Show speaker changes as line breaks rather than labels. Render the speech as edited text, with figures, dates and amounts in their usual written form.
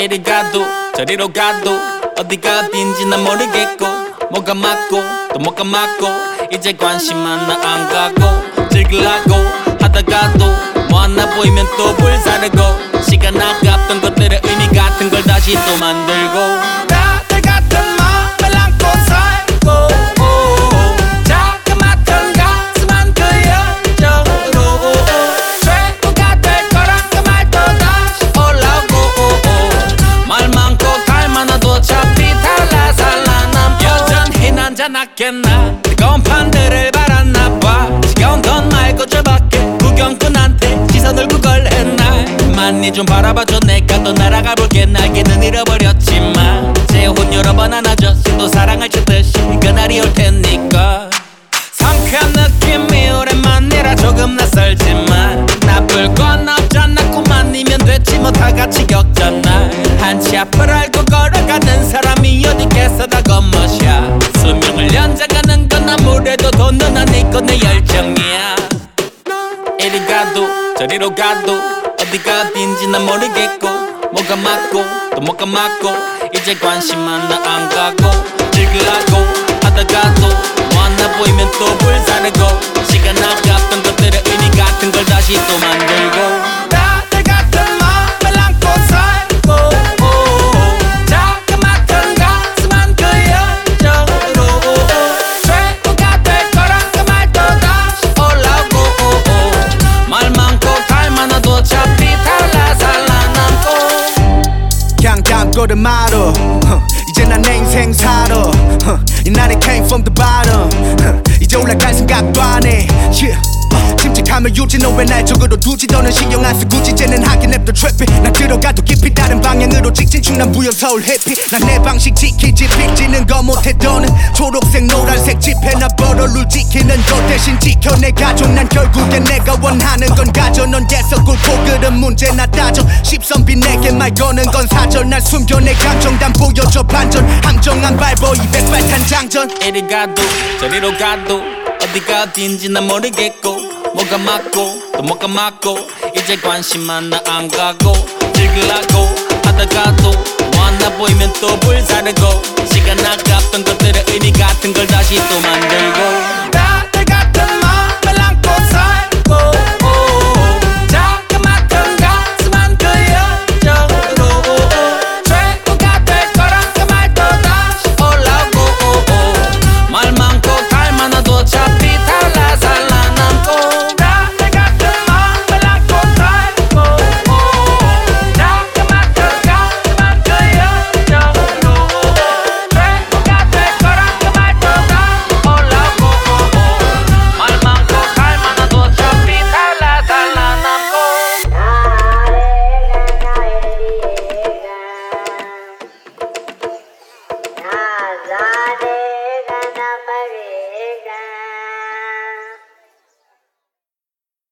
이리 가도 저리로 가도 어디가 어딘지 난 모르겠고 뭐가 맞고 또 뭐가 맞고 이제 관심만 나 안 가고 즐기려고 하다가도 뭐 하나 보이면 또 불사르고 시간 아깝던 것들의 의미 같은 걸 다시 또 만들고 다들 같은 마음을 안고 살고 자그마한 가슴한 그 열정으로 최고가 될 거란 그 말도 다시 올라오고 말 많고 갈 많아도 어차피 달라살라남 여전히 난자났겠나 뜨거운 판들을 바랐나 봐 지겨운 건 말고 저 밖에 구경꾼한테 시선을 구걸했나 많이 좀 바라봐줘 내가 또 날아가 볼게 날개는 잃어버렸지만 재혼 여러 번 안아줬어 또 사랑을 주듯이 그날이 올 테니까 상쾌한 느낌이 오랜만이라 조금 낯설지만 나쁠 건 없잖아 꿈만이면 됐지 뭐 다같이 겪잖아 한치 앞을 알고 걸어가는 사람이 어디겠어 다 겉멋이야 수명을 연장하는 건 아무래도 돈은 아니고 내 열정이야 이리 가도 저리로 가도 어디가 어딘지 난 모르겠고 뭐가 맞고 또 뭐가 맞고 이제 관심만 나 안 가고 즐기려고 하다가도 뭐 하나 보이면 또 불사르고 시간 아깝던 것들의 의미 같은 걸 다시 또 만들고 다들 같은 마음을 안고 살고 자그마한 가슴한 그 열정으로 최고가 될 거란 그 말도 다시 올라오고 말 많고 갈 많아도 어차피 달라살라남고
그냥 감고를 말어 이제 난 내 인생 살아 이날이 came from the bottom 이제 올라갈 생각도 안해 침착함을 유지 너 왜 날 적으로 두지 너는 신경 안 쓰고 이제는 하긴 냅둬 트래픽 난 들어가도 깊이 다른 방향으로 직진 충남 부여 서울 해피 난 내 방식 지키지 픽지는 거 못해 너는 초록색 노란색 집해나 벌어 룰 지키는 거 대신 지켜 내 가족 난 결국엔 내가 원하는 건 가져 넌 계속 굴고 그런 문제나 따져 십선비 내게 말 거는 건 사절 날 숨겨 내 감정 단 보여줘 반전 함정한 발보 200발탄 장전
이리 가도 저리로 가도 어디가 어딘지 난 모르겠고 뭐가 맞고 또 뭐가 맞고 이제 관심만 나 안 가고 즐기려고 하다가도 뭐 하나 보이면 또 불사르고 시간 아깝던 것들의 의미 같은 걸 다시 또 만들고